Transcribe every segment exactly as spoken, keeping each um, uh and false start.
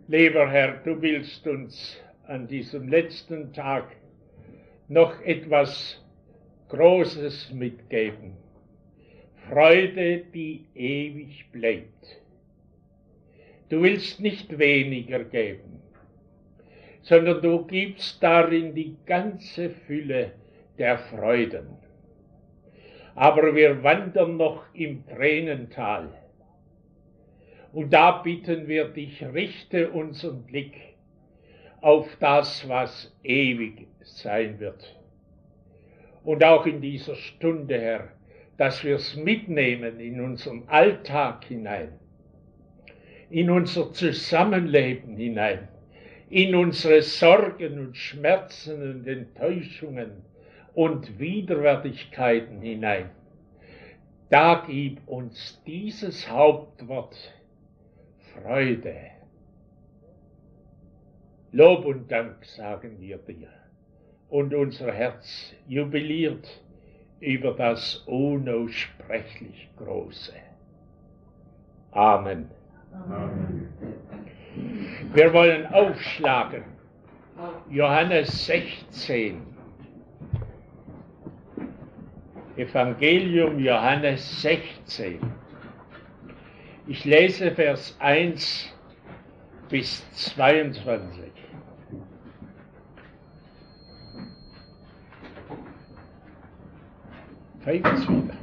Lieber Herr, du willst uns an diesem letzten Tag noch etwas Großes mitgeben. Freude, die ewig bleibt. Du willst nicht weniger geben, sondern du gibst darin die ganze Fülle der Freuden. Aber wir wandern noch im Tränental. Und da bitten wir dich, richte unseren Blick auf das, was ewig sein wird. Und auch in dieser Stunde, Herr, dass wir es mitnehmen in unseren Alltag hinein, in unser Zusammenleben hinein, in unsere Sorgen und Schmerzen und Enttäuschungen und Widerwärtigkeiten hinein. Da gib uns dieses Hauptwort Freude. Lob und Dank sagen wir dir. Und unser Herz jubiliert über das unaussprechlich Große. Amen. Amen. Wir wollen aufschlagen. Johannes sechzehn. Evangelium Johannes sechzehn. Ich lese Vers eins bis zweiundzwanzig. Pfeif's wieder.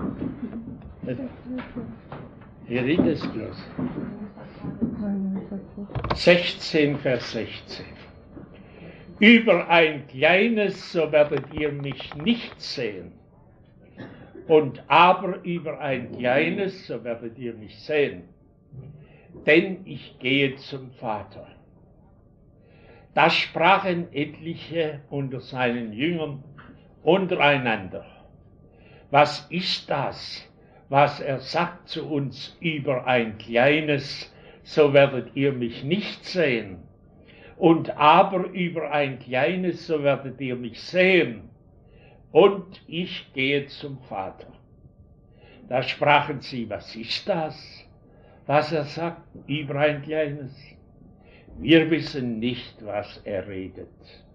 Hier redet es bloß. sechzehn, Vers sechzehn. Über ein kleines, so werdet ihr mich nicht sehen. Und aber über ein kleines, so werdet ihr mich sehen. Denn ich gehe zum Vater. Da sprachen etliche unter seinen Jüngern untereinander. Was ist das, was er sagt zu uns über ein kleines, so werdet ihr mich nicht sehen. Und aber über ein kleines, so werdet ihr mich sehen. Und ich gehe zum Vater. Da sprachen sie, was ist das, was er sagt über ein kleines? Wir wissen nicht, was er redet.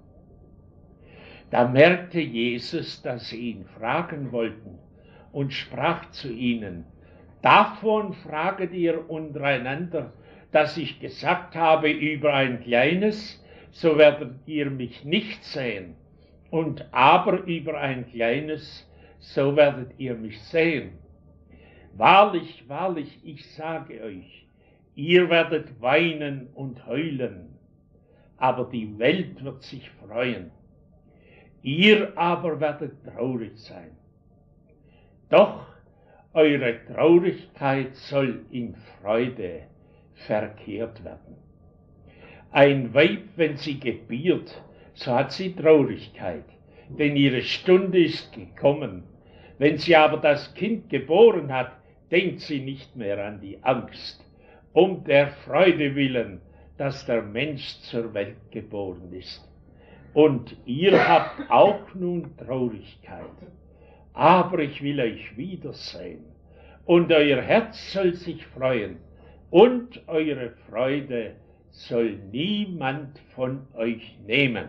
Da merkte Jesus, dass sie ihn fragen wollten und sprach zu ihnen, davon fraget ihr untereinander, dass ich gesagt habe über ein kleines, so werdet ihr mich nicht sehen. Und aber über ein kleines, so werdet ihr mich sehen. Wahrlich, wahrlich, ich sage euch, ihr werdet weinen und heulen, aber die Welt wird sich freuen. Ihr aber werdet traurig sein. Doch eure Traurigkeit soll in Freude verkehrt werden. Ein Weib, wenn sie gebiert, so hat sie Traurigkeit, denn ihre Stunde ist gekommen. Wenn sie aber das Kind geboren hat, denkt sie nicht mehr an die Angst, um der Freude willen, dass der Mensch zur Welt geboren ist. Und ihr habt auch nun Traurigkeit, aber ich will euch wiedersehen, und euer Herz soll sich freuen, und eure Freude soll niemand von euch nehmen.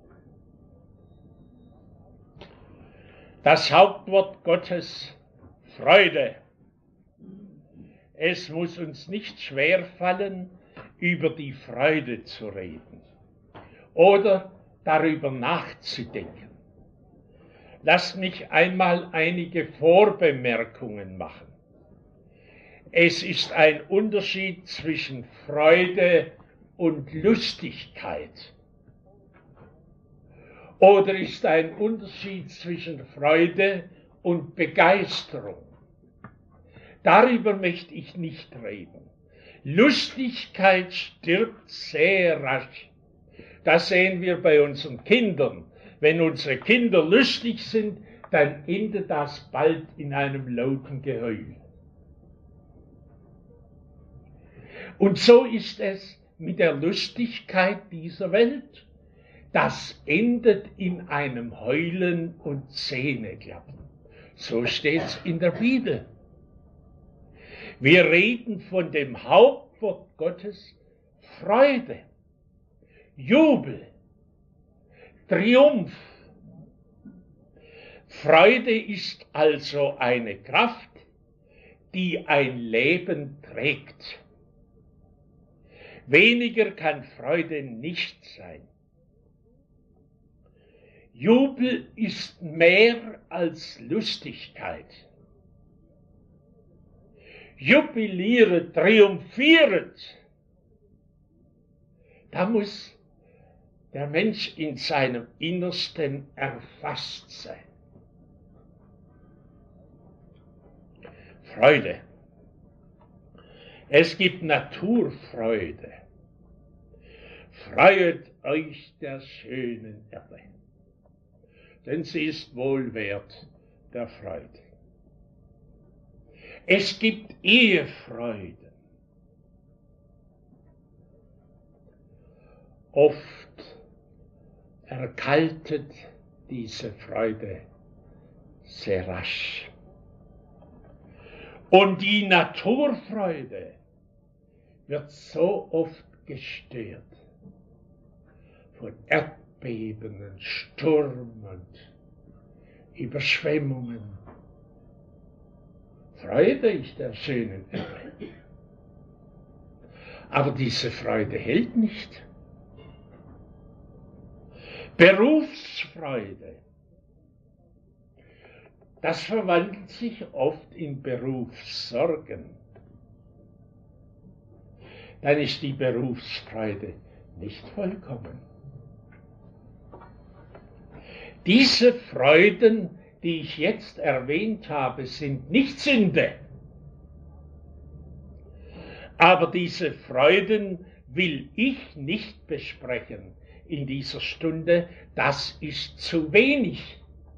Das Hauptwort Gottes, Freude. Es muss uns nicht schwerfallen, über die Freude zu reden oder darüber nachzudenken. Lasst mich einmal einige Vorbemerkungen machen. Es ist ein Unterschied zwischen Freude und Lustigkeit. Oder ist ein Unterschied zwischen Freude und Begeisterung? Darüber möchte ich nicht reden. Lustigkeit stirbt sehr rasch. Das sehen wir bei unseren Kindern. Wenn unsere Kinder lustig sind, dann endet das bald in einem lauten Geheul. Und so ist es mit der Lustigkeit dieser Welt. Das endet in einem Heulen und Zähneklappen. So steht's in der Bibel. Wir reden von dem Hauptwort Gottes, Freude, Jubel, Triumph. Freude ist also eine Kraft, die ein Leben trägt. Weniger kann Freude nicht sein. Jubel ist mehr als Lustigkeit. Jubiliere, triumphiert. Da muss der Mensch in seinem Innersten erfasst sein. Freude. Es gibt Naturfreude. Freuet euch der schönen Erde, denn sie ist wohl wert der Freude. Es gibt Ehefreuden. Oft erkaltet diese Freude sehr rasch. Und die Naturfreude wird so oft gestört von Erdbeben, Sturm und Überschwemmungen. Freude ist der schönen Erde. Aber diese Freude hält nicht. Berufsfreude. Das verwandelt sich oft in Berufssorgen. Dann ist die Berufsfreude nicht vollkommen. Diese Freuden, die ich jetzt erwähnt habe, sind nicht Sünde. Aber diese Freuden will ich nicht besprechen in dieser Stunde. Das ist zu wenig.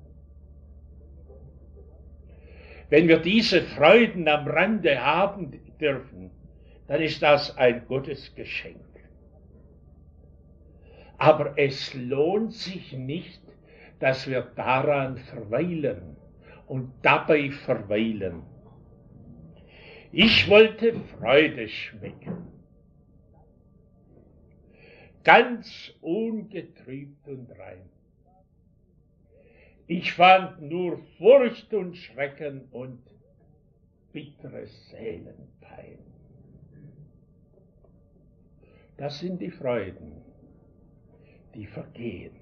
Wenn wir diese Freuden am Rande haben dürfen, dann ist das ein Gottesgeschenk. Aber es lohnt sich nicht, dass wir daran verweilen und dabei verweilen. Ich wollte Freude schmecken, ganz ungetrübt und rein. Ich fand nur Furcht und Schrecken und bittere Seelenpein. Das sind die Freuden, die vergehen.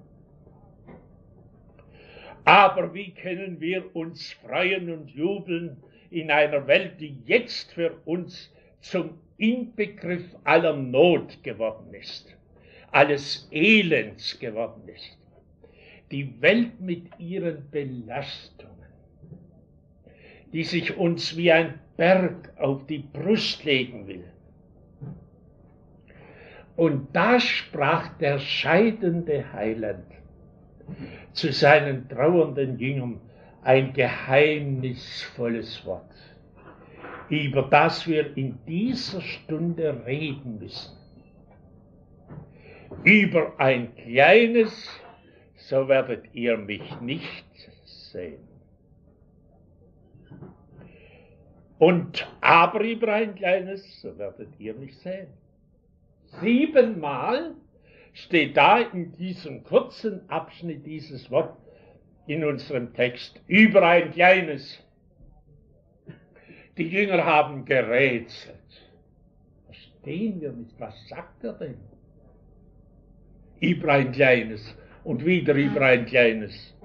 Aber wie können wir uns freuen und jubeln in einer Welt, die jetzt für uns zum Inbegriff aller Not geworden ist, alles Elends geworden ist? Die Welt mit ihren Belastungen, die sich uns wie ein Berg auf die Brust legen will. Und da sprach der scheidende Heiland zu seinen trauernden Jüngern ein geheimnisvolles Wort, über das wir in dieser Stunde reden müssen. Über ein kleines, so werdet ihr mich nicht sehen. Und aber über ein kleines, so werdet ihr mich sehen. Siebenmal steht da in diesem kurzen Abschnitt dieses Wort in unserem Text, über ein kleines. Die Jünger haben gerätselt. Verstehen wir nicht, was sagt er denn? Über ein kleines und wieder über ein kleines.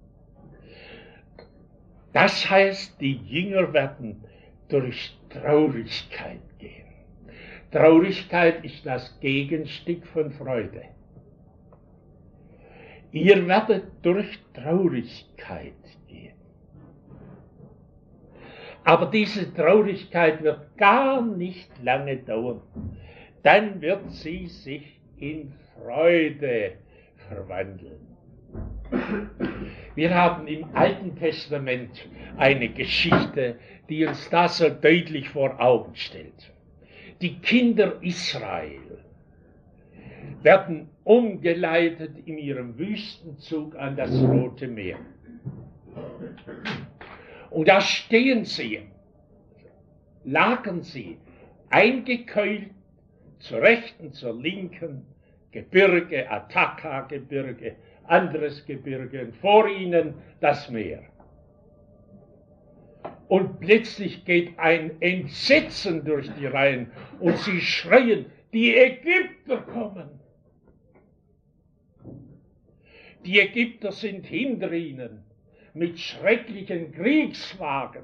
Das heißt, die Jünger werden durch Traurigkeit gehen. Traurigkeit ist das Gegenstück von Freude. Ihr werdet durch Traurigkeit gehen. Aber diese Traurigkeit wird gar nicht lange dauern. Dann wird sie sich in Freude verwandeln. Wir haben im Alten Testament eine Geschichte, die uns das so deutlich vor Augen stellt. Die Kinder Israel werden umgeleitet in ihrem Wüstenzug an das Rote Meer. Und da stehen sie, lagen sie, eingekeult zur Rechten, zur Linken, Gebirge, Ataka-Gebirge, anderes Gebirge und vor ihnen das Meer. Und plötzlich geht ein Entsetzen durch die Reihen und sie schreien, die Ägypter kommen. Die Ägypter sind hinter ihnen mit schrecklichen Kriegswagen.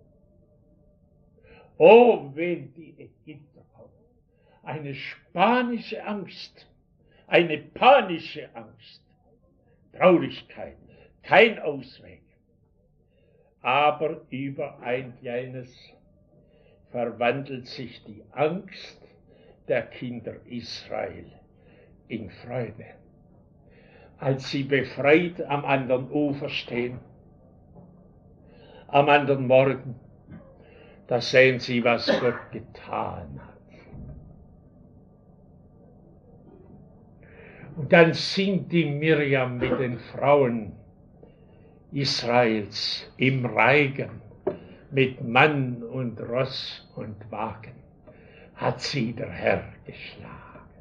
Oh, wenn die Ägypter kommen. Eine spanische Angst, eine panische Angst, Traurigkeit, kein Ausweg. Aber über ein kleines verwandelt sich die Angst der Kinder Israel in Freude. Als sie befreit am anderen Ufer stehen, am anderen Morgen, da sehen sie, was Gott getan hat. Und dann singt die Miriam mit den Frauen Israels im Reigen mit Mann und Ross und Wagen, hat sie der Herr geschlagen.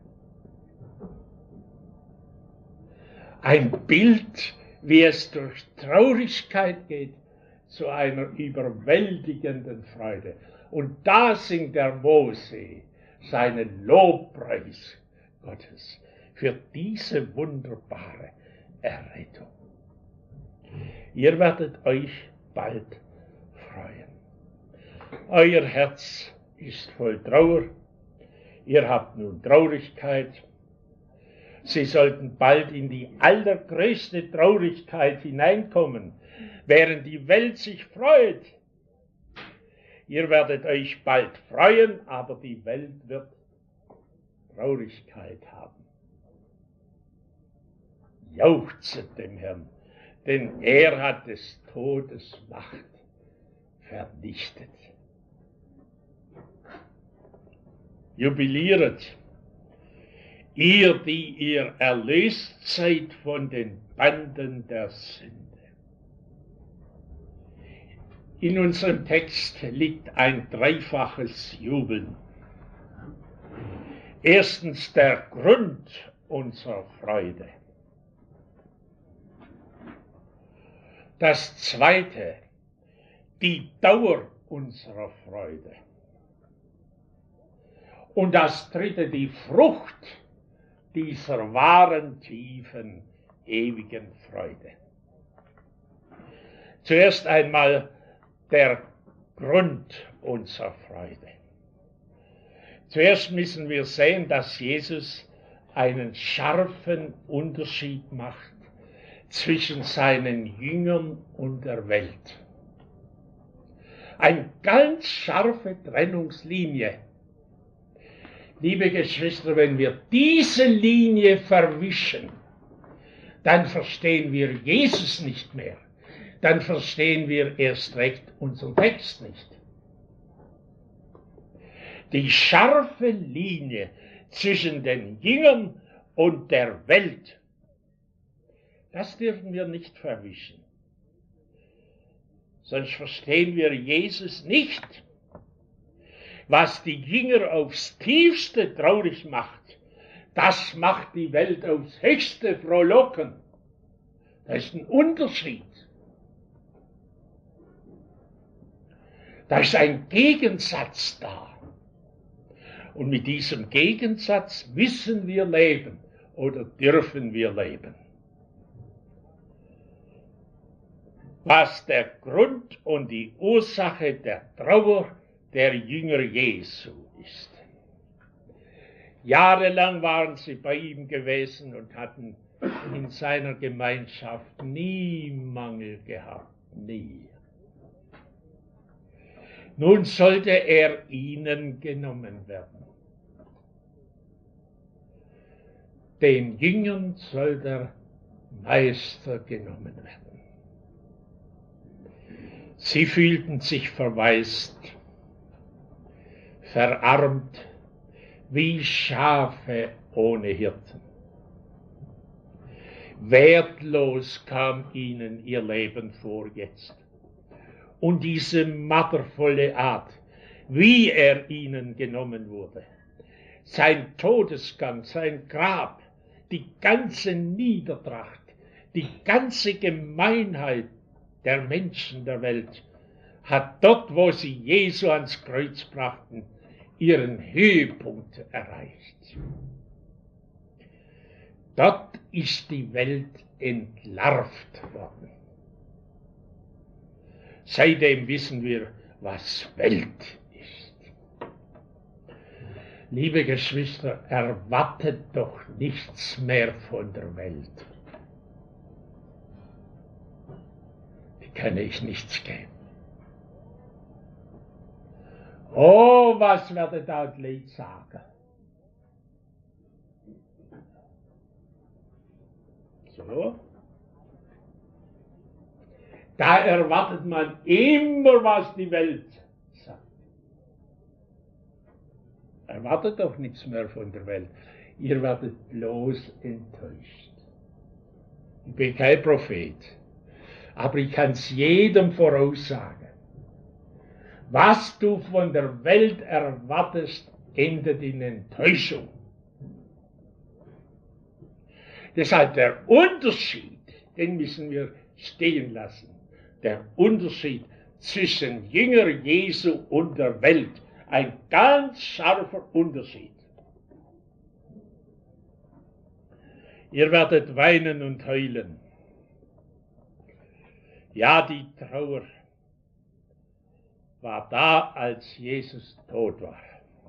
Ein Bild, wie es durch Traurigkeit geht, zu einer überwältigenden Freude. Und da singt der Mose seinen Lobpreis Gottes für diese wunderbare Errettung. Ihr werdet euch bald freuen. Euer Herz ist voll Trauer. Ihr habt nun Traurigkeit. Sie sollten bald in die allergrößte Traurigkeit hineinkommen, während die Welt sich freut. Ihr werdet euch bald freuen, aber die Welt wird Traurigkeit haben. Jauchzet dem Herrn, denn er hat des Todes Macht vernichtet. Jubiliert, ihr, die ihr erlöst seid von den Banden der Sünde. In unserem Text liegt ein dreifaches Jubeln. Erstens der Grund unserer Freude. Das zweite, die Dauer unserer Freude. Und das dritte, die Frucht dieser wahren, tiefen, ewigen Freude. Zuerst einmal der Grund unserer Freude. Zuerst müssen wir sehen, dass Jesus einen scharfen Unterschied macht zwischen seinen Jüngern und der Welt. Eine ganz scharfe Trennungslinie. Liebe Geschwister, wenn wir diese Linie verwischen, dann verstehen wir Jesus nicht mehr. Dann verstehen wir erst recht unseren Text nicht. Die scharfe Linie zwischen den Jüngern und der Welt, das dürfen wir nicht verwischen. Sonst verstehen wir Jesus nicht. Was die Jünger aufs tiefste traurig macht, das macht die Welt aufs höchste frohlocken. Da ist ein Unterschied. Da ist ein Gegensatz da. Und mit diesem Gegensatz müssen wir leben oder dürfen wir leben. Was der Grund und die Ursache der Trauer der Jünger Jesu ist. Jahrelang waren sie bei ihm gewesen und hatten in seiner Gemeinschaft nie Mangel gehabt, nie. Nun sollte er ihnen genommen werden. Den Jüngern soll der Meister genommen werden. Sie fühlten sich verwaist, verarmt, wie Schafe ohne Hirten. Wertlos kam ihnen ihr Leben vor jetzt. Und diese mattervolle Art, wie er ihnen genommen wurde. sein Todesgang, sein Grab, die ganze Niedertracht, die ganze Gemeinheit der Menschen der Welt hat dort, wo sie Jesu ans Kreuz brachten, ihren Höhepunkt erreicht. Dort ist die Welt entlarvt worden. Seitdem wissen wir, was Welt ist. Liebe Geschwister, erwartet doch nichts mehr von der Welt. Die kann ich nichts geben. Oh, was werde da die Leute sagen? So. Da erwartet man immer, was die Welt sagt. Erwartet doch nichts mehr von der Welt. Ihr werdet bloß enttäuscht. Ich bin kein Prophet, aber ich kann es jedem voraussagen. Was du von der Welt erwartest, endet in Enttäuschung. Deshalb der Unterschied, den müssen wir stehen lassen. Der Unterschied zwischen Jünger Jesu und der Welt. Ein ganz scharfer Unterschied. Ihr werdet weinen und heulen. Ja, die Trauer war da, als Jesus tot war.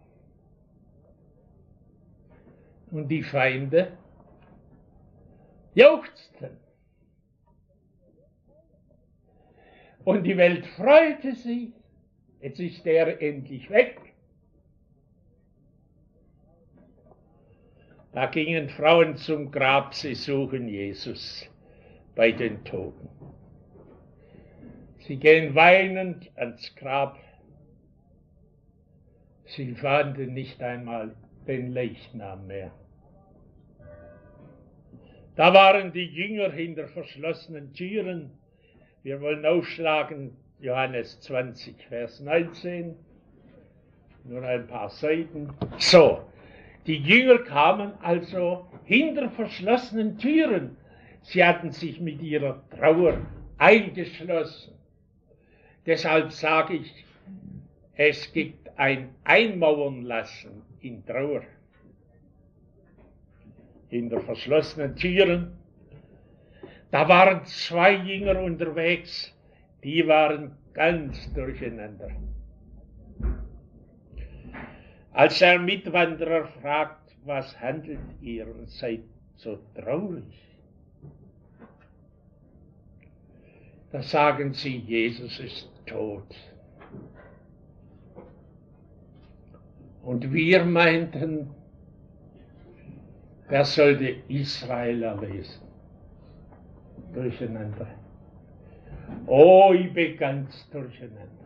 Und die Feinde jauchzten. Und die Welt freute sich. Jetzt ist er endlich weg. Da gingen Frauen zum Grab, sie suchen Jesus bei den Toten. Sie gehen weinend ans Grab. Sie fanden nicht einmal den Leichnam mehr. Da waren die Jünger hinter verschlossenen Türen. Wir wollen aufschlagen, Johannes zwanzig, Vers neunzehn. Nur ein paar Seiten. So, die Jünger kamen also hinter verschlossenen Türen. Sie hatten sich mit ihrer Trauer eingeschlossen. Deshalb sage ich, es gibt ein Einmauernlassen in Trauer. Hinter verschlossenen Türen. Da waren zwei Jünger unterwegs, die waren ganz durcheinander. Als der Mitwanderer fragt, was handelt ihr und seid so traurig? Da sagen sie, Jesus ist tot. Und wir meinten, wer sollte Israel erlösen? Durcheinander. Oh, ich bin ganz durcheinander.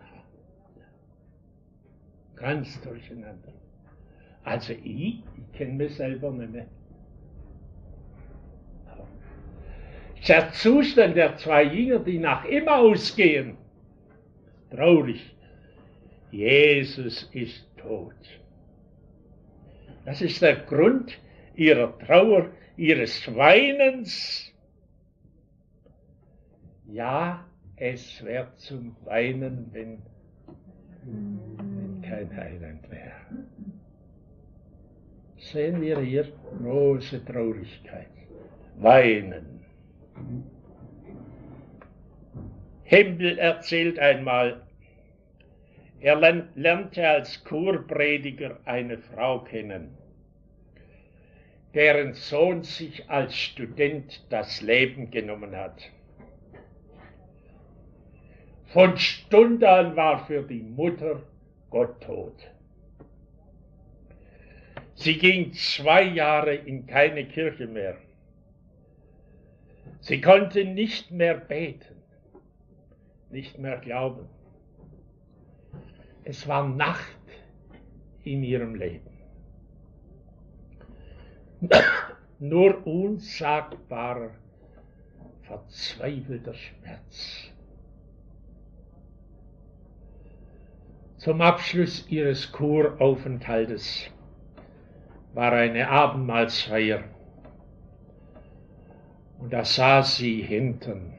Ganz durcheinander. Also ich, ich kenne mich selber nicht mehr. Der Zustand der zwei Jünger, die nach Emmaus gehen, traurig. Jesus ist tot. Das ist der Grund ihrer Trauer, ihres Weinens. Ja, es wird zum Weinen, wenn, wenn kein Heiland wäre. Sehen wir hier große Traurigkeit. Weinen. Hempel erzählt einmal, er lernte als Kurprediger eine Frau kennen, deren Sohn sich als Student das Leben genommen hat. Von Stund an war für die Mutter Gott tot. Sie ging zwei Jahre in keine Kirche mehr. Sie konnte nicht mehr beten, nicht mehr glauben. Es war Nacht in ihrem Leben. Nur unsagbarer, verzweifelter Schmerz. Zum Abschluss ihres Kuraufenthaltes war eine Abendmahlsfeier. Und da saß sie hinten.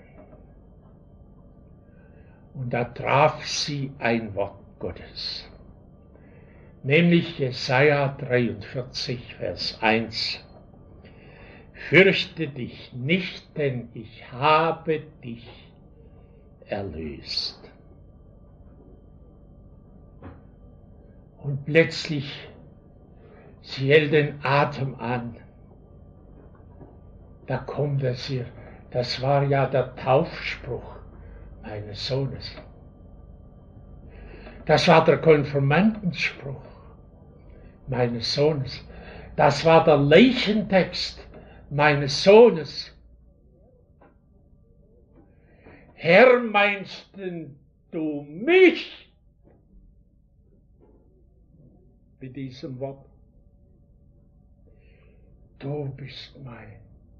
Und da traf sie ein Wort Gottes. Nämlich Jesaja dreiundvierzig, Vers eins. Fürchte dich nicht, denn ich habe dich erlöst. Und plötzlich, sie hält den Atem an. Da kommt es ihr. Das war ja der Taufspruch meines Sohnes. Das war der Konfirmandenspruch meines Sohnes. Das war der Leichentext meines Sohnes. Herr, meinst denn du mich? Mit diesem Wort. Du bist mein.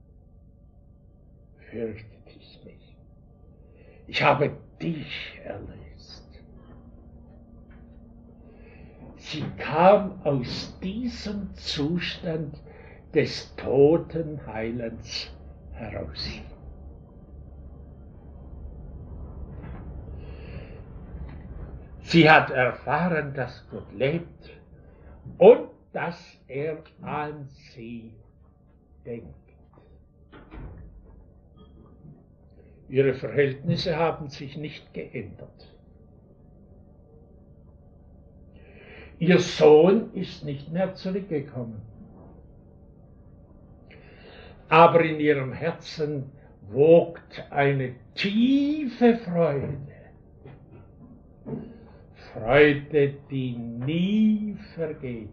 Fürchte dich nicht. Ich habe dich erlöst. Sie kam aus diesem Zustand des toten Heilens heraus. Sie hat erfahren, dass Gott lebt und dass er an sie denkt. Ihre Verhältnisse haben sich nicht geändert. Ihr Sohn ist nicht mehr zurückgekommen. Aber in ihrem Herzen wogt eine tiefe Freude. Freude, die nie vergeht.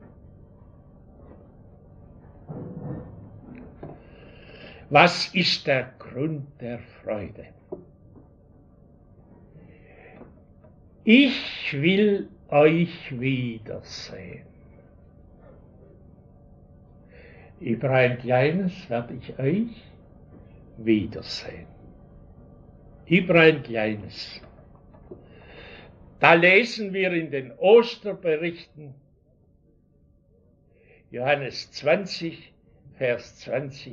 Was ist der Grund der Freude? Ich will euch wiedersehen. Über ein kleines werde ich euch wiedersehen. Über ein kleines. Da lesen wir in den Osterberichten, Johannes zwanzig, Vers zwanzig.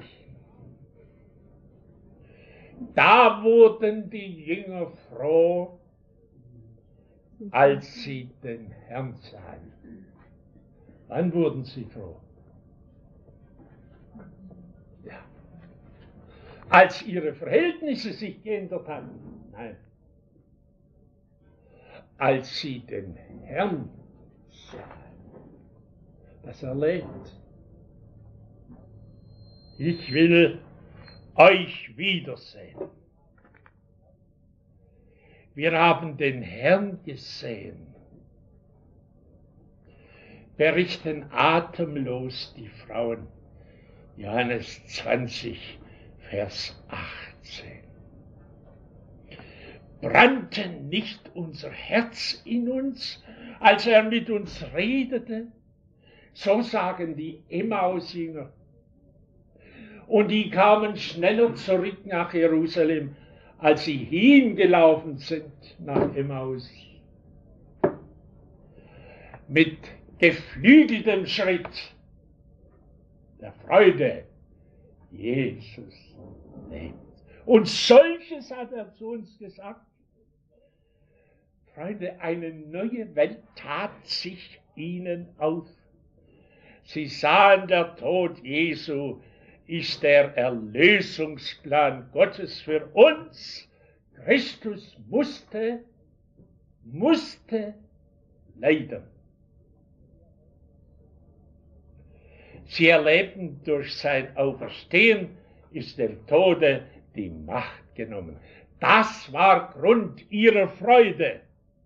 Da wurden die Jünger froh, als sie den Herrn sahen. Wann wurden sie froh? Ja. Als ihre Verhältnisse sich geändert hatten? Nein. Als sie den Herrn sahen. Das erlebt. Ich will euch wiedersehen. Wir haben den Herrn gesehen, berichten atemlos die Frauen. Johannes zwanzig, Vers achtzehn. Brannte nicht unser Herz in uns, als er mit uns redete? So sagen die Emmaus-Jünger. Und die kamen schneller zurück nach Jerusalem, als sie hingelaufen sind nach Emmaus. Mit geflügeltem Schritt der Freude, Jesus lebt. Und solches hat er zu uns gesagt. Freunde, eine neue Welt tat sich ihnen auf. Sie sahen, der Tod Jesu ist der Erlösungsplan Gottes für uns. Christus musste, musste leiden. Sie erlebten, durch sein Auferstehen ist dem Tode die Macht genommen. Das war Grund ihrer Freude.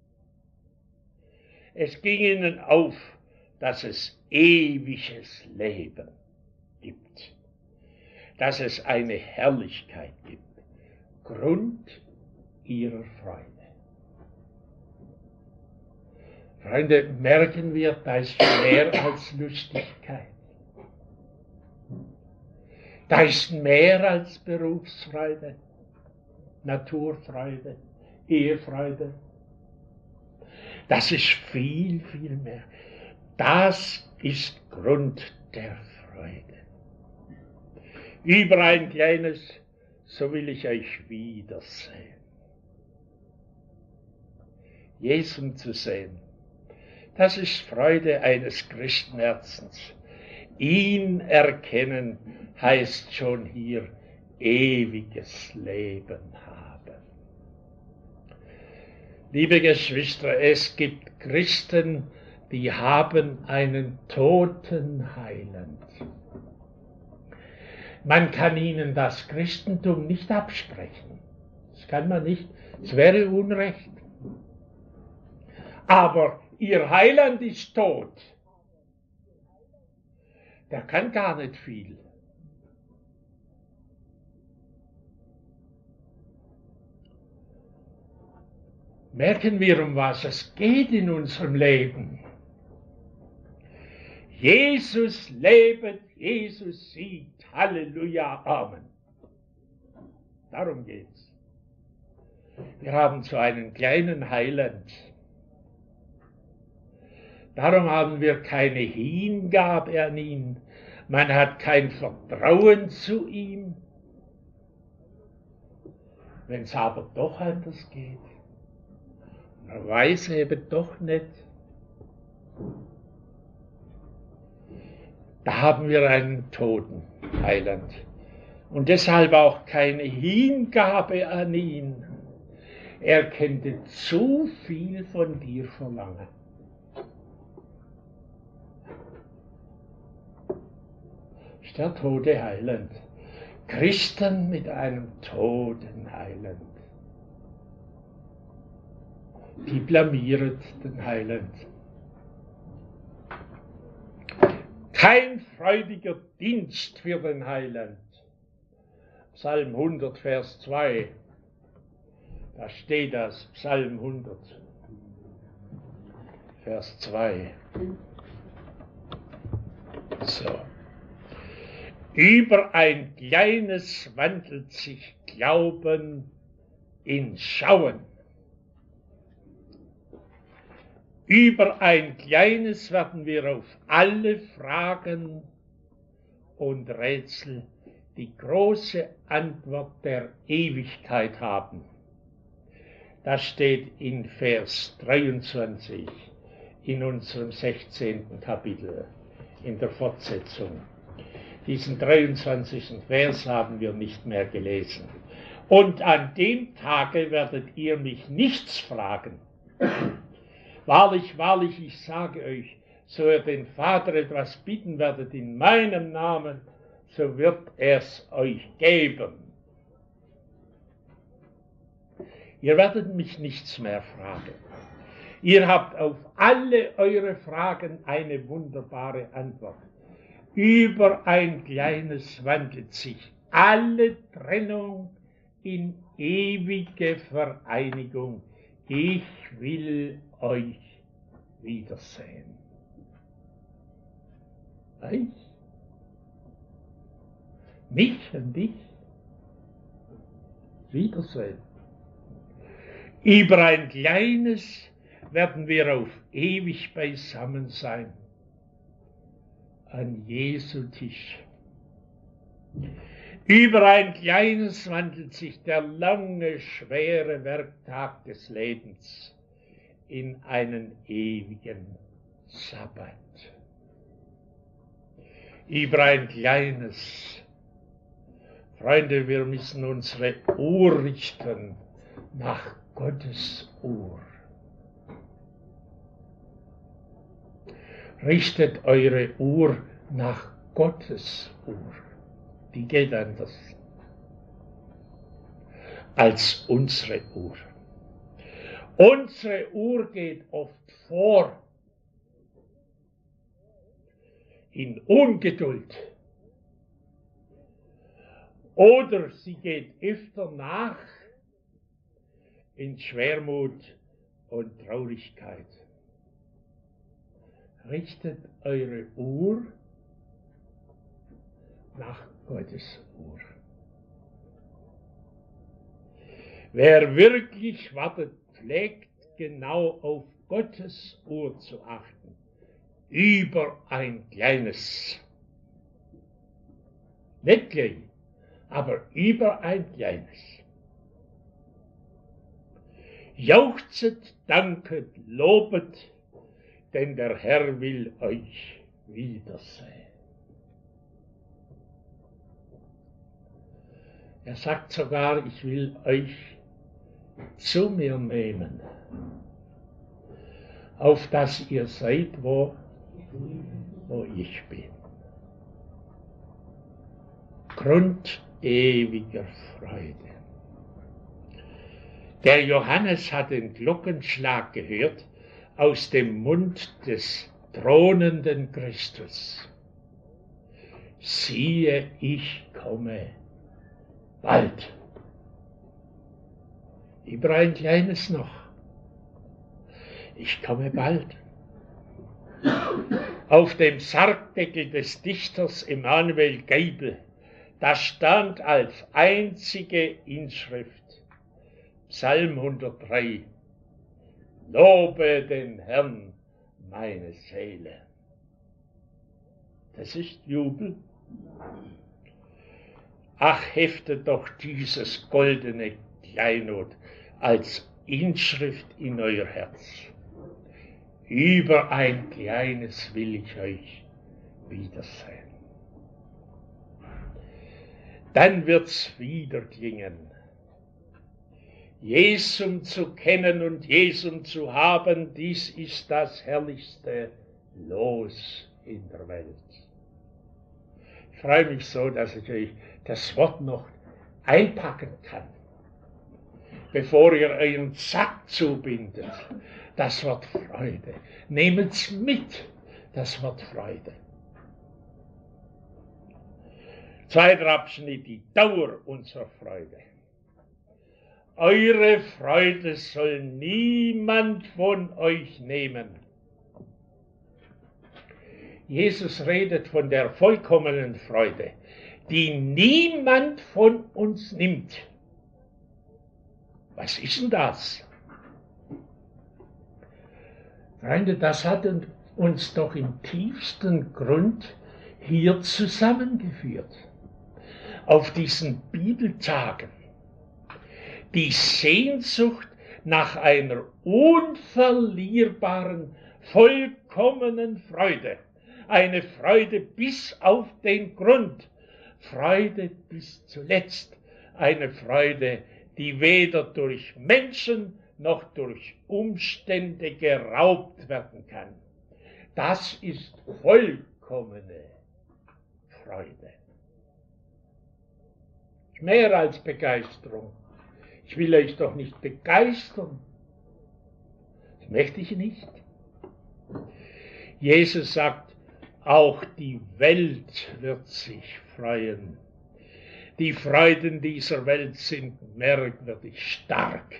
Es ging ihnen auf, dass es ewiges Leben gibt, dass es eine Herrlichkeit gibt. Grund ihrer Freude. Freunde, merken wir, da ist mehr als Lustigkeit. Da ist mehr als Berufsfreude, Naturfreude, Ehefreude. Das ist viel, viel mehr. Das ist Grund der Freude. Über ein kleines, so will ich euch wiedersehen. Jesum zu sehen, das ist Freude eines Christenherzens. Ihn erkennen heißt schon hier ewiges Leben haben. Liebe Geschwister, es gibt Christen, die haben einen toten Heiland. Man kann ihnen das Christentum nicht absprechen. Das kann man nicht, es wäre Unrecht. Aber ihr Heiland ist tot. Der kann gar nicht viel. Merken wir, um was es geht in unserem Leben. Jesus lebet, Jesus siegt, Halleluja, Amen. Darum geht's. Wir haben so einen kleinen Heiland. Darum haben wir keine Hingabe an ihn. Man hat kein Vertrauen zu ihm. Wenn es aber doch anders geht, man weiß eben doch nicht. Da haben wir einen toten Heiland. Und deshalb auch keine Hingabe an ihn. Er könnte zu viel von dir verlangen. Ist der tote Heiland. Christen mit einem toten Heiland. Die blamiert den Heiland. Kein freudiger Dienst für den Heiland. Psalm hundert, Vers zwei. Da steht das, Psalm hundert, Vers zwei. So. Über ein kleines wandelt sich Glauben in Schauen. Über ein kleines werden wir auf alle Fragen und Rätsel die große Antwort der Ewigkeit haben. Das steht in Vers dreiundzwanzig in unserem sechzehnten Kapitel, in der Fortsetzung. Diesen dreiundzwanzigsten Vers haben wir nicht mehr gelesen. Und an dem Tage werdet ihr mich nichts fragen. Wahrlich, wahrlich, ich sage euch, so ihr den Vater etwas bitten werdet in meinem Namen, so wird er es euch geben. Ihr werdet mich nichts mehr fragen. Ihr habt auf alle eure Fragen eine wunderbare Antwort. Über ein kleines wandelt sich alle Trennung in ewige Vereinigung. Ich will euch wiedersehen. Euch? Mich und dich? Wiedersehen. Über ein kleines werden wir auf ewig beisammen sein. An Jesu Tisch. Über ein kleines wandelt sich der lange, schwere Werktag des Lebens in einen ewigen Sabbat. Über ein kleines, Freunde, wir müssen unsere Uhr richten nach Gottes Uhr. Richtet eure Uhr nach Gottes Uhr. Die geht anders als unsere Uhr. Unsere Uhr geht oft vor in Ungeduld. Oder sie geht öfter nach in Schwermut und Traurigkeit. Richtet eure Uhr nach Gottes Uhr. Wer wirklich wartet, pflegt genau auf Gottes Uhr zu achten. über ein kleines, nicht klein, aber über ein kleines. Jauchzet, danket, lobet, denn der Herr will euch wiedersehen. Er sagt sogar, ich will euch zu mir nehmen, auf dass ihr seid, wo, wo ich bin. Grund ewiger Freude. Der Johannes hat den Glockenschlag gehört aus dem Mund des thronenden Christus. Siehe, ich komme bald. Über ein kleines noch. Ich komme bald. Auf dem Sargdeckel des Dichters Emanuel Geibel, da stand als einzige Inschrift Psalm hundertdrei. Lobe den Herrn, meine Seele. Das ist Jubel. Ach, heftet doch dieses goldene Kleinod als Inschrift in euer Herz. Über ein kleines will ich euch wiedersehen. Dann wird's wieder klingen. Jesum zu kennen und Jesum zu haben, dies ist das herrlichste Los in der Welt. Ich freue mich so, dass ich euch das Wort noch einpacken kann, bevor ihr euren Sack zubindet. Das Wort Freude. Nehmet's mit, das Wort Freude. Zweiter Abschnitt, die Dauer unserer Freude. Eure Freude soll niemand von euch nehmen. Jesus redet von der vollkommenen Freude, die niemand von uns nimmt. Was ist denn das? Freunde, das hat uns doch im tiefsten Grund hier zusammengeführt. Auf diesen Bibeltagen. Die Sehnsucht nach einer unverlierbaren, vollkommenen Freude. Eine Freude bis auf den Grund. Freude bis zuletzt. Eine Freude, die weder durch Menschen noch durch Umstände geraubt werden kann. Das ist vollkommene Freude. Mehr als Begeisterung. Ich will euch doch nicht begeistern. Das möchte ich nicht. Jesus sagt, auch die Welt wird sich freuen. Die Freuden dieser Welt sind merkwürdig stark,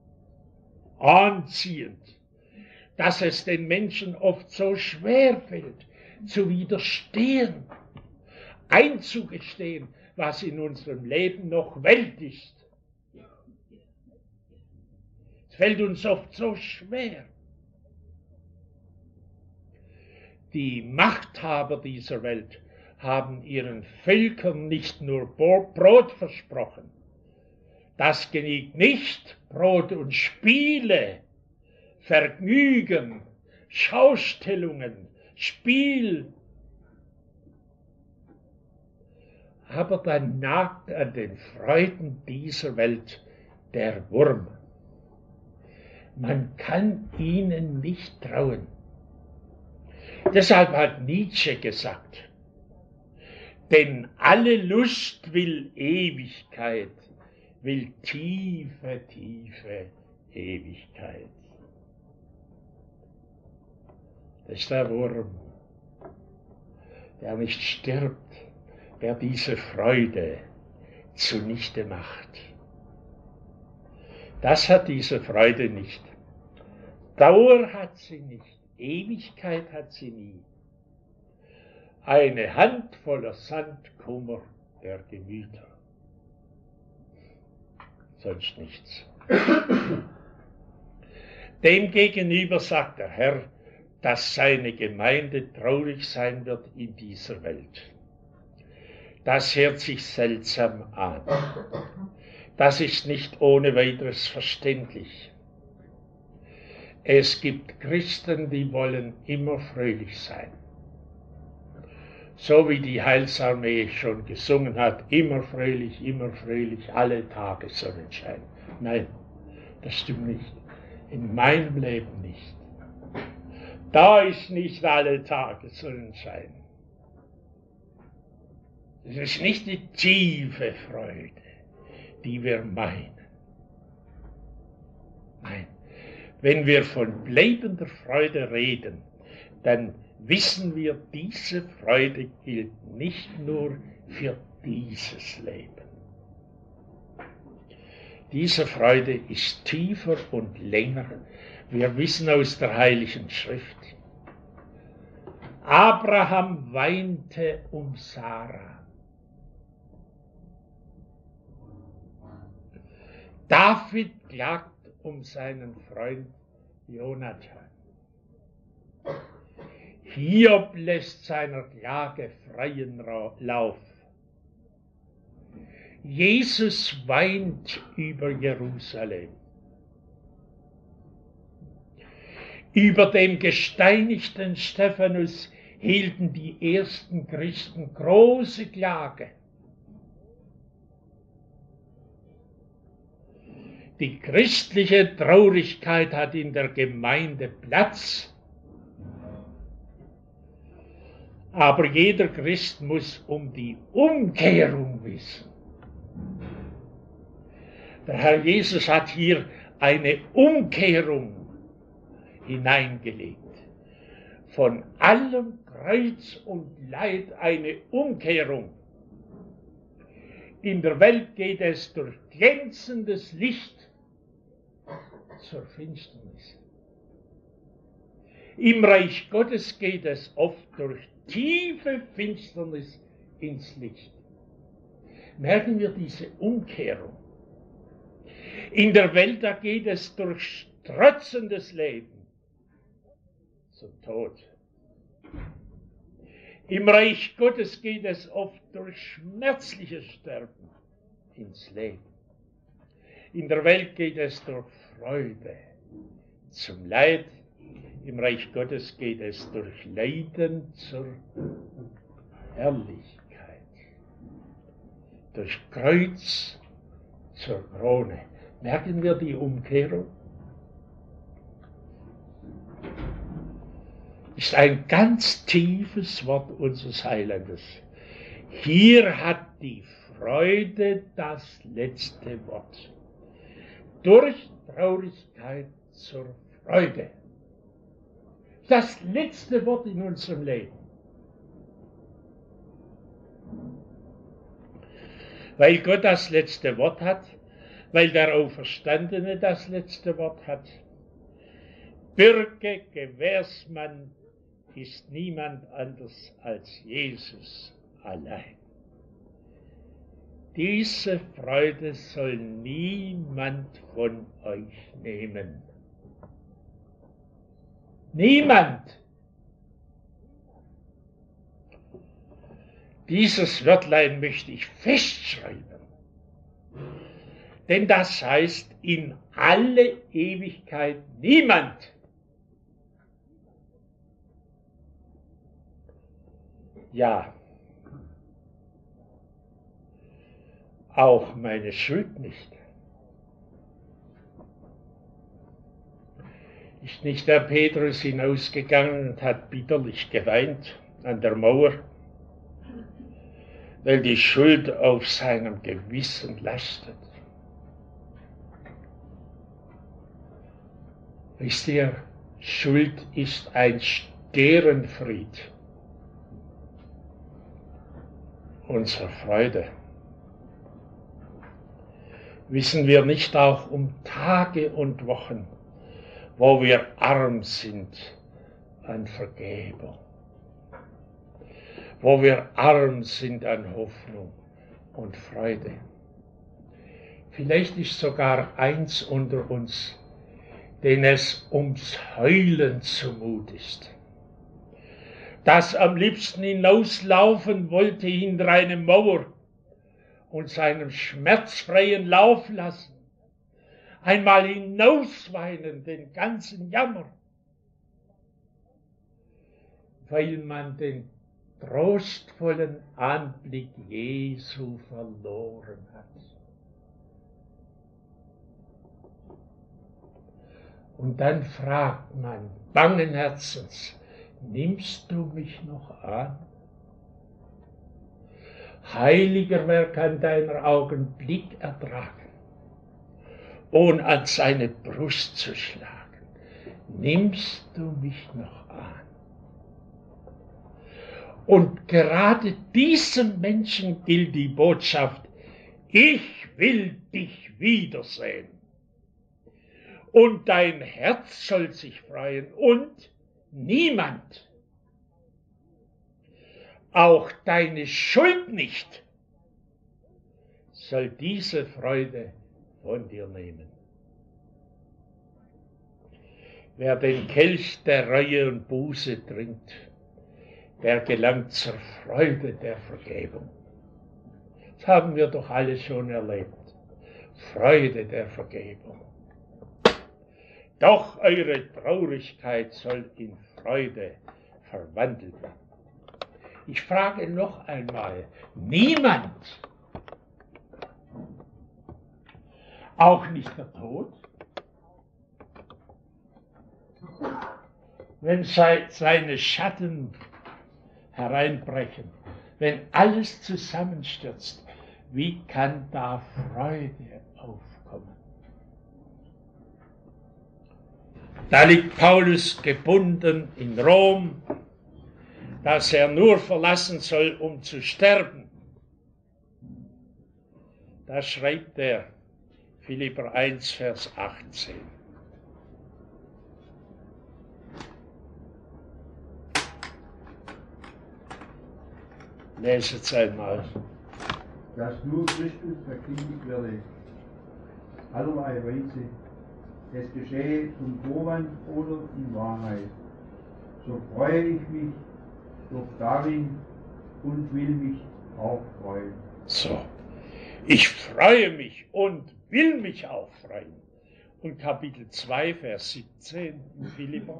anziehend, dass es den Menschen oft so schwer fällt, zu widerstehen, einzugestehen, was in unserem Leben noch Welt ist. Es fällt uns oft so schwer. Die Machthaber dieser Welt haben ihren Völkern nicht nur Brot versprochen. Das genügt nicht. Brot und Spiele, Vergnügen, Schaustellungen, Spiel. Aber dann nagt an den Freuden dieser Welt der Wurm. Man kann ihnen nicht trauen. Deshalb hat Nietzsche gesagt, denn alle Lust will Ewigkeit, will tiefe, tiefe Ewigkeit. Das ist der Wurm, der nicht stirbt, der diese Freude zunichte macht. Das hat diese Freude nicht. Dauer hat sie nicht. Ewigkeit hat sie nie. Eine Hand voller Sandkummer der Gemüter. Sonst nichts. Demgegenüber sagt der Herr, dass seine Gemeinde traurig sein wird in dieser Welt. Das hört sich seltsam an. Das ist nicht ohne weiteres verständlich. Es gibt Christen, die wollen immer fröhlich sein. So wie die Heilsarmee schon gesungen hat, immer fröhlich, immer fröhlich, alle Tage Sonnenschein. Nein, das stimmt nicht. In meinem Leben nicht. Da ist nicht alle Tage Sonnenschein. Es ist nicht die tiefe Freude, die wir meinen. Nein, wenn wir von bleibender Freude reden, dann wissen wir, diese Freude gilt nicht nur für dieses Leben. Diese Freude ist tiefer und länger. Wir wissen aus der Heiligen Schrift. Abraham weinte um Sarah. David klagt um seinen Freund Jonathan. Hiob lässt seiner Klage freien Lauf. Jesus weint über Jerusalem. Über dem gesteinigten Stephanus hielten die ersten Christen große Klage. Die christliche Traurigkeit hat in der Gemeinde Platz, aber jeder Christ muss um die Umkehrung wissen. Der Herr Jesus hat hier eine Umkehrung hineingelegt. Von allem Kreuz und Leid eine Umkehrung. In der Welt geht es durch glänzendes Licht zur Finsternis. Im Reich Gottes geht es oft durch tiefe Finsternis ins Licht. Merken wir diese Umkehrung. In der Welt, da geht es durch strotzendes Leben zum Tod. Im Reich Gottes geht es oft durch schmerzliches Sterben ins Leben. In der Welt geht es durch Freude zum Leid. Im Reich Gottes geht es durch Leiden zur Herrlichkeit. Durch Kreuz zur Krone. Merken wir die Umkehrung? Ist ein ganz tiefes Wort unseres Heilandes. Hier hat die Freude das letzte Wort. Durch Traurigkeit zur Freude. Das letzte Wort in unserem Leben. Weil Gott das letzte Wort hat, weil der Auferstandene das letzte Wort hat. Bürge, Gewährsmann ist niemand anders als Jesus allein. Diese Freude soll niemand von euch nehmen. Niemand. Dieses Wörtlein möchte ich festschreiben. Denn das heißt in alle Ewigkeit niemand. Ja, auch meine Schuld nicht. Ist nicht der Petrus hinausgegangen und hat bitterlich geweint an der Mauer, weil die Schuld auf seinem Gewissen lastet? Wisst ihr, Schuld ist ein Störenfried unserer Freude. Wissen wir nicht auch um Tage und Wochen, wo wir arm sind an Vergebung, wo wir arm sind an Hoffnung und Freude? Vielleicht ist sogar eins unter uns, den es ums Heulen zumut ist. das am liebsten hinauslaufen wollte hinter eine Mauer und seinem schmerzfreien Lauf lassen, einmal hinausweinen den ganzen Jammer, weil man den trostvollen Anblick Jesu verloren hat. Und dann fragt man bangen Herzens, nimmst du mich noch an? Heiliger, wer kann deiner Augen Blick ertragen, ohne an seine Brust zu schlagen? Nimmst du mich noch an? Und gerade diesem Menschen gilt die Botschaft, ich will dich wiedersehen. Und dein Herz soll sich freuen und niemand, auch deine Schuld nicht, soll diese Freude von dir nehmen. Wer den Kelch der Reue und Buße trinkt, der gelangt zur Freude der Vergebung. Das haben wir doch alle schon erlebt. Freude der Vergebung. Doch eure Traurigkeit soll in Freude verwandelt werden. Ich frage noch einmal, niemand, auch nicht der Tod, wenn seine Schatten hereinbrechen, wenn alles zusammenstürzt, wie kann da Freude aufkommen? Da liegt Paulus gebunden in Rom, das er nur verlassen soll, um zu sterben. Da schreibt er, Philipper eins, Vers achtzehn. Leset es einmal. Dass nur Christus verkündigt werde, allerlei Weise, es geschehe zum Vorwand oder in Wahrheit, so freue ich mich doch darin und will mich auch freuen. So, ich freue mich und will mich auch freuen. Und Kapitel zwei, Vers siebzehn in Philipper.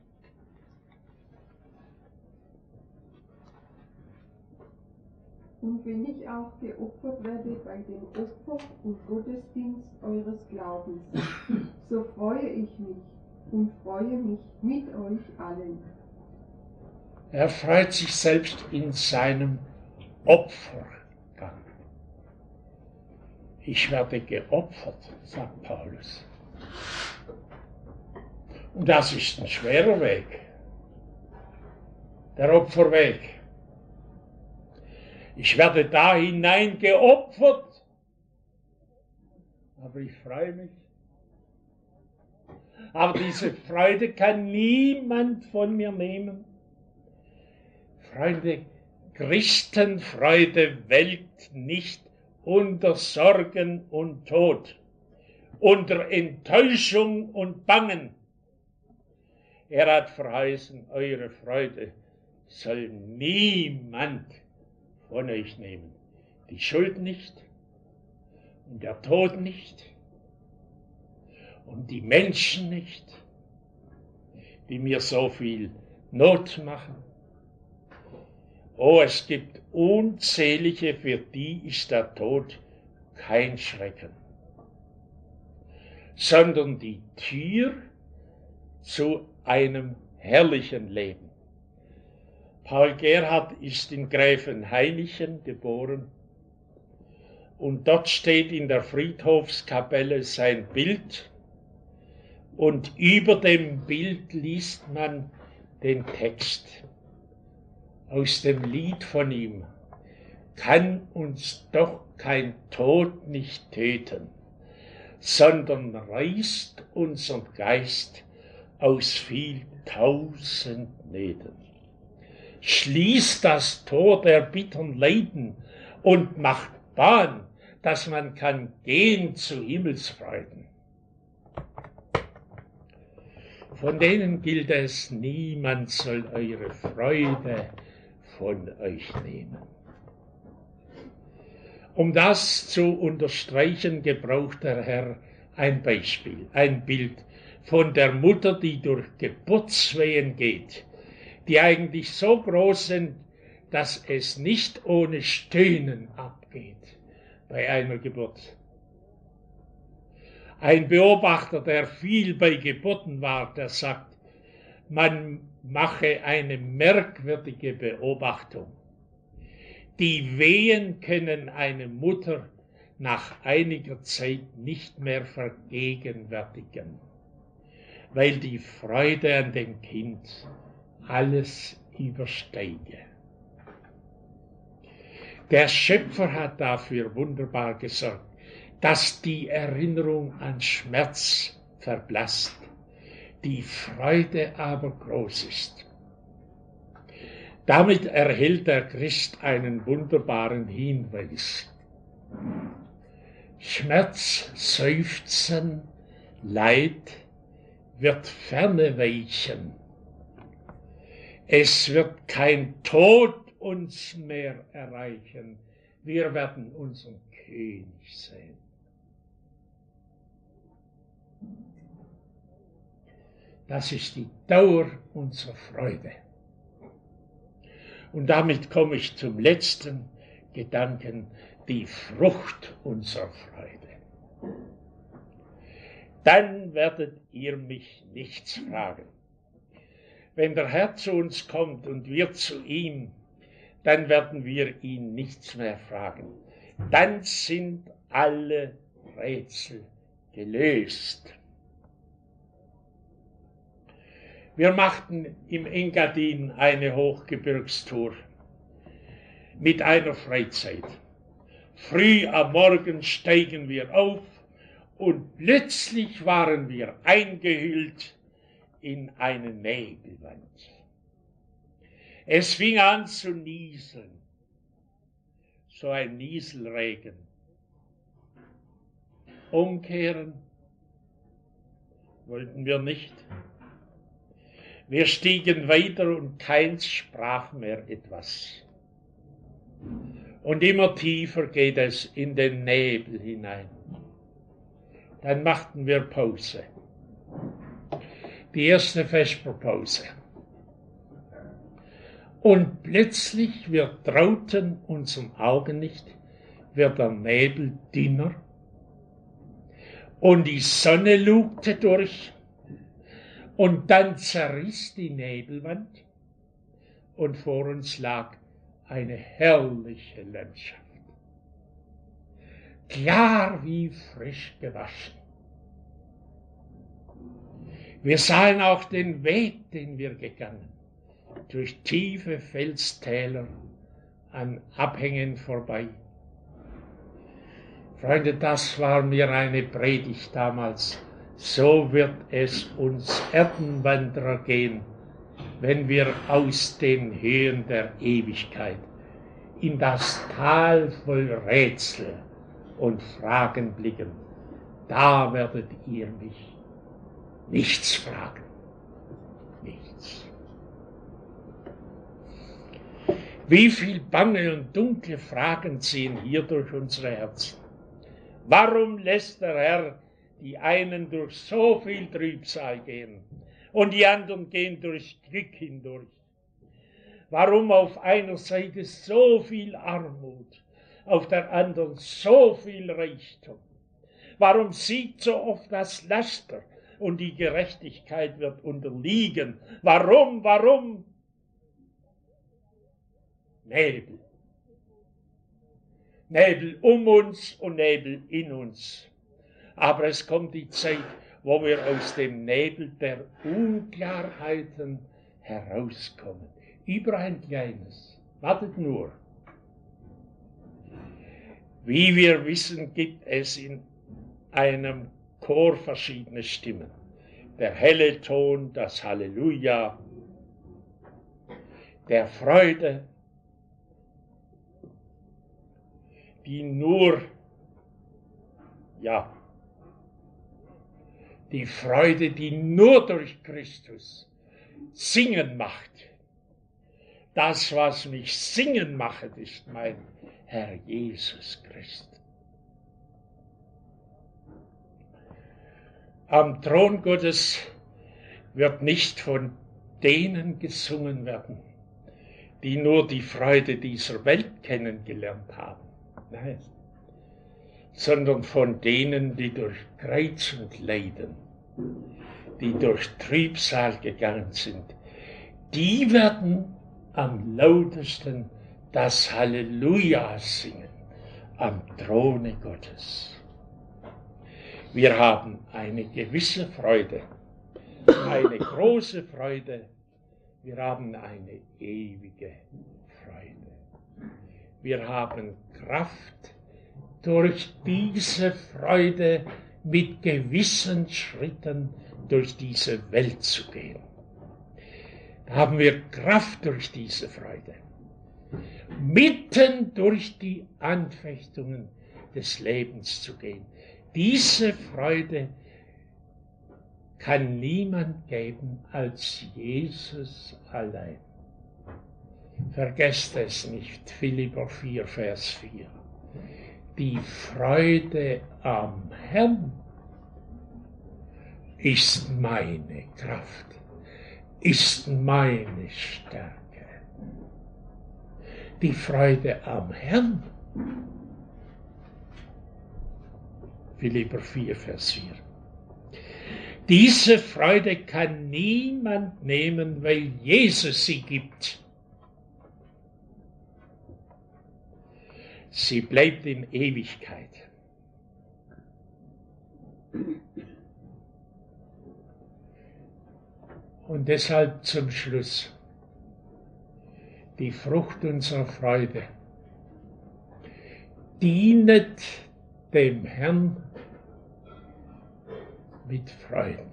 Und wenn ich auch geopfert werde bei dem Opfer und Gottesdienst eures Glaubens, so freue ich mich und freue mich mit euch allen. Er freut sich selbst in seinem Opfergang. Ich werde geopfert, sagt Paulus. Und das ist ein schwerer Weg, der Opferweg. Ich werde da hinein geopfert, aber ich freue mich. Aber diese Freude kann niemand von mir nehmen. Freunde, Christenfreude welkt nicht unter Sorgen und Tod, unter Enttäuschung und Bangen. Er hat verheißen, eure Freude soll niemand von euch nehmen. Die Schuld nicht und der Tod nicht und die Menschen nicht, die mir so viel Not machen. Oh, es gibt unzählige, für die ist der Tod kein Schrecken, sondern die Tür zu einem herrlichen Leben. Paul Gerhard ist in Gräfenhainichen geboren und dort steht in der Friedhofskapelle sein Bild und über dem Bild liest man den Text aus dem Lied von ihm. Kann uns doch kein Tod nicht töten, sondern reißt unseren Geist aus viel tausend Nöten. Schließt das Tor der bittern Leiden und macht Bahn, dass man kann gehen zu Himmelsfreuden. Von denen gilt es, niemand soll eure Freude von euch nehmen. Um das zu unterstreichen, gebraucht der Herr ein Beispiel, ein Bild von der Mutter, die durch Geburtswehen geht, die eigentlich so groß sind, dass es nicht ohne Stöhnen abgeht bei einer Geburt. Ein Beobachter, der viel bei Geburten war, der sagt, man mache eine merkwürdige Beobachtung. Die Wehen können eine Mutter nach einiger Zeit nicht mehr vergegenwärtigen, weil die Freude an dem Kind alles übersteige. Der Schöpfer hat dafür wunderbar gesorgt, dass die Erinnerung an Schmerz verblasst, die Freude aber groß ist. Damit erhält der Christ einen wunderbaren Hinweis. Schmerz, Seufzen, Leid wird ferne weichen. Es wird kein Tod uns mehr erreichen. Wir werden unseren König sehen. Das ist die Dauer unserer Freude. Und damit komme ich zum letzten Gedanken, die Frucht unserer Freude. Dann werdet ihr mich nichts fragen. Wenn der Herr zu uns kommt und wir zu ihm, dann werden wir ihn nichts mehr fragen. Dann sind alle Rätsel gelöst. Wir machten im Engadin eine Hochgebirgstour mit einer Freizeit. Früh am Morgen steigen wir auf und plötzlich waren wir eingehüllt in eine Nebelwand. Es fing an zu nieseln, so ein Nieselregen. Umkehren wollten wir nicht. Wir stiegen weiter und keins sprach mehr etwas. Und immer tiefer geht es in den Nebel hinein. Dann machten wir Pause. Die erste Vesperpause. Und plötzlich, wir trauten unseren Augen nicht, wird der Nebel dünner und die Sonne lugte durch. Und dann zerriss die Nebelwand und vor uns lag eine herrliche Landschaft. Klar wie frisch gewaschen. Wir sahen auch den Weg, den wir gegangen, durch tiefe Felstäler an Abhängen vorbei. Freunde, das war mir eine Predigt damals. So wird es uns Erdenwanderer gehen, wenn wir aus den Höhen der Ewigkeit in das Tal voll Rätsel und Fragen blicken. Da werdet ihr mich nichts fragen. Nichts. Wie viel bange und dunkle Fragen ziehen hier durch unsere Herzen? Warum lässt der Herr die einen durch so viel Trübsal gehen und die anderen gehen durch Glück hindurch? Warum auf einer Seite so viel Armut, auf der anderen so viel Reichtum? Warum siegt so oft das Laster und die Gerechtigkeit wird unterliegen? Warum, warum? Nebel. Nebel um uns und Nebel in uns. Aber es kommt die Zeit, wo wir aus dem Nebel der Unklarheiten herauskommen. Über ein kleines. Wartet nur. Wie wir wissen, gibt es in einem Chor verschiedene Stimmen. Der helle Ton, das Halleluja, der Freude, die nur, ja, Die Freude, die nur durch Christus singen macht. Das, was mich singen macht, ist mein Herr Jesus Christus. Am Thron Gottes wird nicht von denen gesungen werden, die nur die Freude dieser Welt kennengelernt haben. Nein, sondern von denen, die durch Kreuz und Leiden, die durch Trübsal gegangen sind, die werden am lautesten das Halleluja singen am Throne Gottes. Wir haben eine gewisse Freude, eine große Freude, wir haben eine ewige Freude. Wir haben Kraft, durch diese Freude mit gewissen Schritten durch diese Welt zu gehen. Da haben wir Kraft durch diese Freude. Mitten durch die Anfechtungen des Lebens zu gehen. Diese Freude kann niemand geben als Jesus allein. Vergesst es nicht, Philipper vier, Vers vier. Die Freude am Herrn ist meine Kraft, ist meine Stärke. Die Freude am Herrn. Philipper vier, Vers vier. Diese Freude kann niemand nehmen, weil Jesus sie gibt. Sie bleibt in Ewigkeit. Und deshalb zum Schluss die Frucht unserer Freude. Dienet dem Herrn mit Freuden.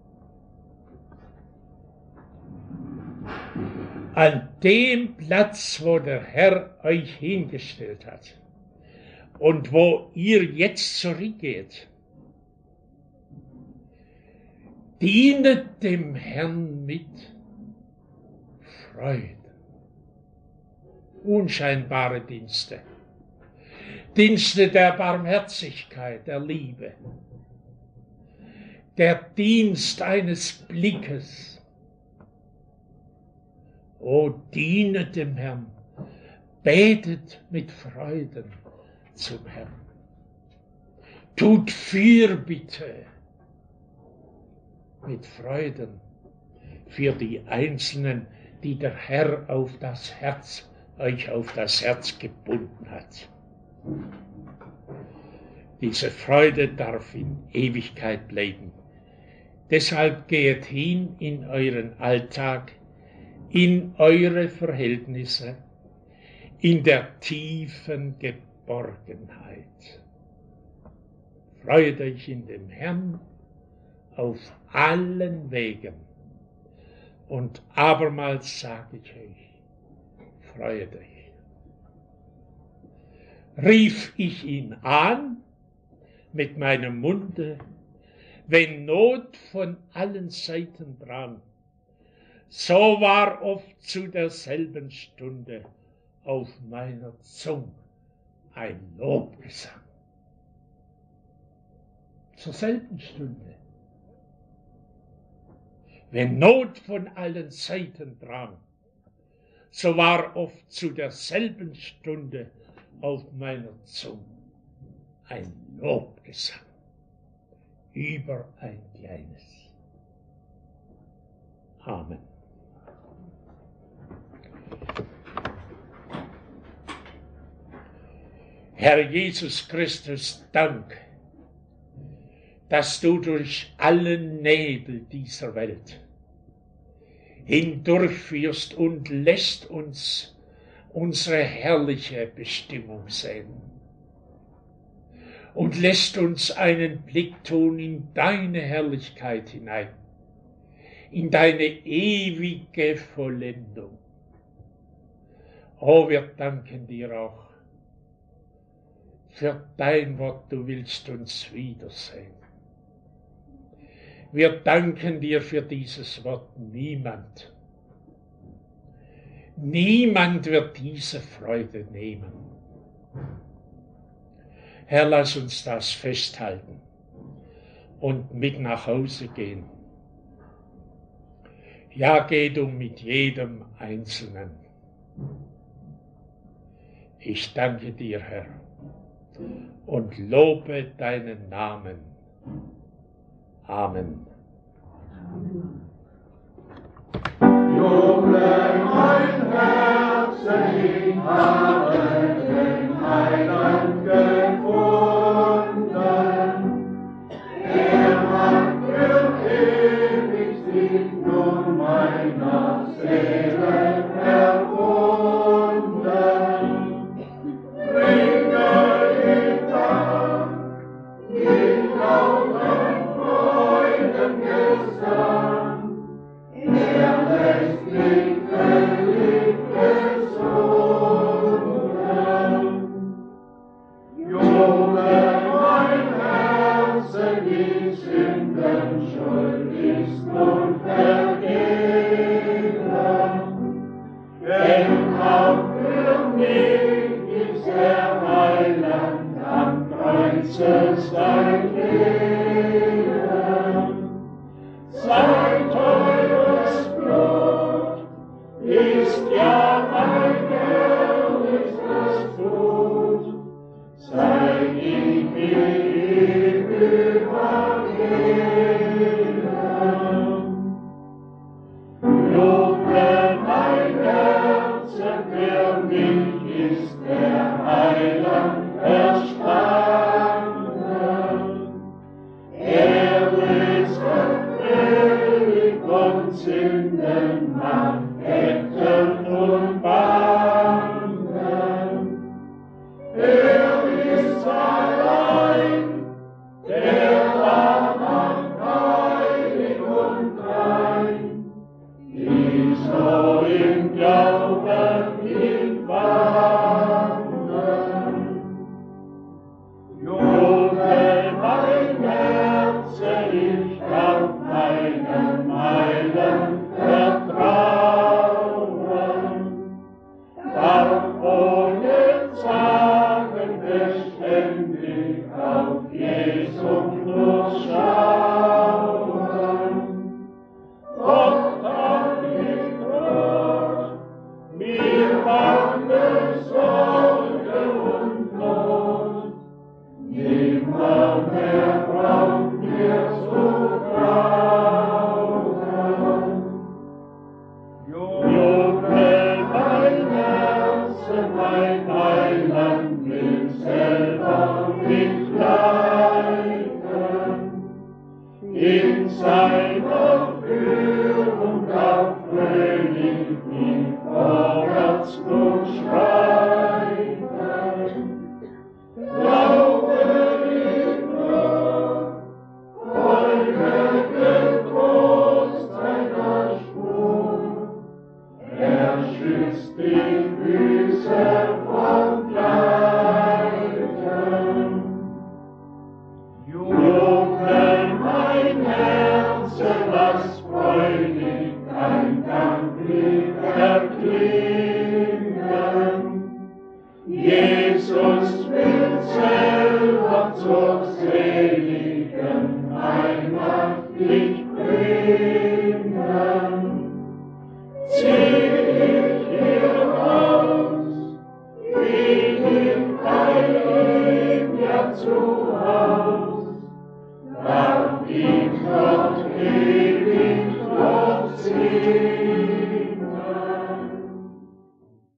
An dem Platz, wo der Herr euch hingestellt hat und wo ihr jetzt zurückgeht, dienet dem Herrn mit Freuden. Unscheinbare Dienste, Dienste der Barmherzigkeit, der Liebe, der Dienst eines Blickes. O dienet dem Herrn, betet mit Freuden zum Herrn. Tut Fürbitte mit Freuden für die Einzelnen, die der Herr auf das Herz, euch auf das Herz gebunden hat. Diese Freude darf in Ewigkeit bleiben. Deshalb geht hin in euren Alltag, in eure Verhältnisse, in der tiefen Geborgenheit. Freut euch in dem Herrn auf allen Wegen. Und abermals sage ich euch, freut euch. Rief ich ihn an mit meinem Munde, wenn Not von allen Seiten drang, so war oft zu derselben Stunde auf meiner Zunge ein Lobgesang. Zur selben Stunde. Wenn Not von allen Seiten drang, so war oft zu derselben Stunde auf meiner Zunge ein Lobgesang über ein kleines. Amen. Herr Jesus Christus, Dank, dass du durch allen Nebel dieser Welt hindurchführst und lässt uns unsere herrliche Bestimmung sehen und lässt uns einen Blick tun in deine Herrlichkeit hinein, in deine ewige Vollendung. Oh, wir danken dir auch für dein Wort, du willst uns wiedersehen. Wir danken dir für dieses Wort. Niemand, niemand wird diese Freude nehmen. Herr, lass uns das festhalten und mit nach Hause gehen. Ja, geh du mit jedem Einzelnen. Ich danke dir, Herr, und lobe deinen Namen. Amen. Jubel mein Herz, ich habe den Heiland gefunden. Er hat für ewig sich nun meiner Seele verbunden. Bringe ihm Dank, mit lautem Freudengesang. Er lässt mich völlig besonnen. Jubel mein Herzen, die Sünden schuld ist nun vergeben. Denn auch für mich ist der Heiland am Kreuze sein Leben. Sein teures Blut ist ja mein herrlichstes Gut, sei ich ihm übergeben. Jubel mein Herze, für mich ist der Heiland erstanden. Er ist völlig von Sünden, Macht, Ketten und Banden. Er ist allein, der Mann heilig und rein, die so im Glauben ihn wandeln. Jubel mein Herze, ich auf meinen Heiland vertrauen, darf ohne Zagen beständig auf Jesus nur schauen. Gott hat mich Trost, mir bange Sorge und Not, nimmer mehr braucht mir zu grauen. Jubel mein Herze, mein Heiland will selber mich leiten, in seiner Führung auf fröhlich mich vorwärts zu schreiten. Glaube ich nur, folge getrost seiner Spur, er schützt die Füße vom Gleiten. Jubel mein Herze, lass freudig dein Danklied erklingen. Jesus will selber zur seligen Heimat dich bringen. Zieh ich hier aus, bin ich bei ihm ja zu Haus, darf ich Gott ewig Lob singen.